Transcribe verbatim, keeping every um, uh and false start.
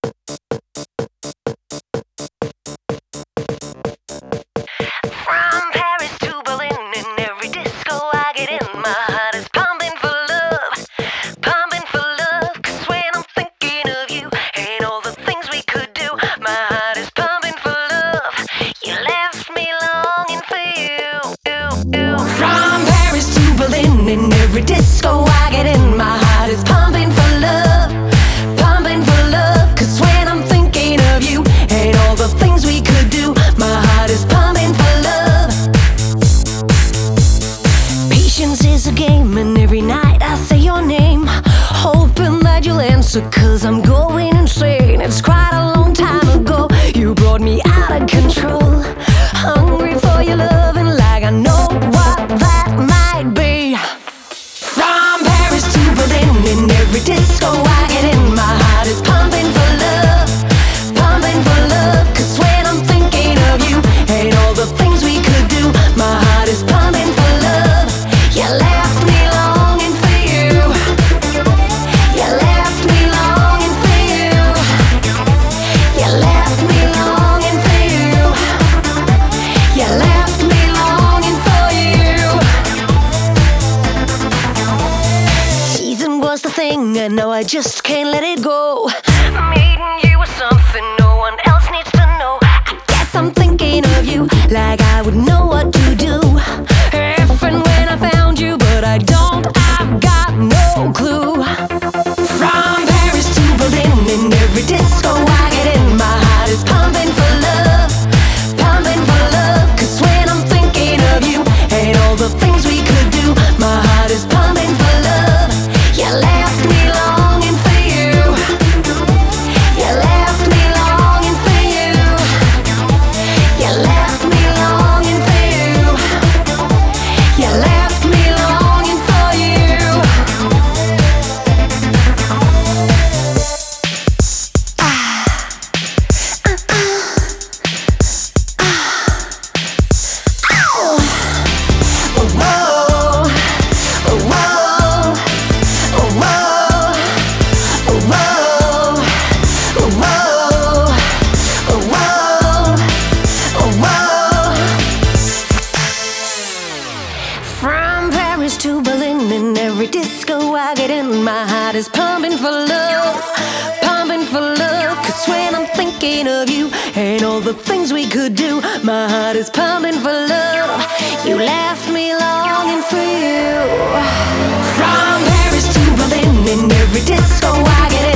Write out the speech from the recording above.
From Paris to Berlin, in every disco I get in, my heart is pumping for love, pumping for love. 'Cause when I'm thinking of you and all the things we could do, my heart is pumping for love. You left me longing for you. From Paris to Berlin, in every disco I get in, my heart is pumping for love, pumping for love. 'Cause when I'm thinking of you and all the things we could do, my heart is pumping for love. Patience is a game, and every night I say your name, hoping that you'll answer, 'cause I'm going insane. It's quite a long time ago you brought me out of control, hungry for your love, and like I know what that might be. From Paris to Berlin, in every disco I get in, my heart is pumping for love, pumping for love. 'Cause when I'm thinking of you and all the things we could do, my heart is pumping for love. You left me longing for you. You left me longing for you. You left me longing for you. You left me longing for you. Teasing was the thing, and now I just can't let it go. Meeting you was something no one else needs to know. I guess I'm thinking of you like I would know what to do if and when I found you, but I don't, I've got no clue. From Paris to Berlin, in every disco I get in, my heart is pumping for love, pumping for love. 'Cause when I'm thinking of you and all the things we could do, my heart is pumping for love. You left me longing for you. You left me longing for you. You left me longing for you. You left me longing for you. Ah, uh, uh, ah, ow. Oh, whoa, oh, whoa, oh, whoa, oh, whoa, oh, whoa, oh, whoa, oh, whoa. From Paris to Berlin, in every disco I get in, my heart is pumping for love, pumping for love. 'Cause when I'm thinking of you and all the things we could do, my heart is pumping for love. You left me longing for you. From Paris to Berlin, in every disco I get in,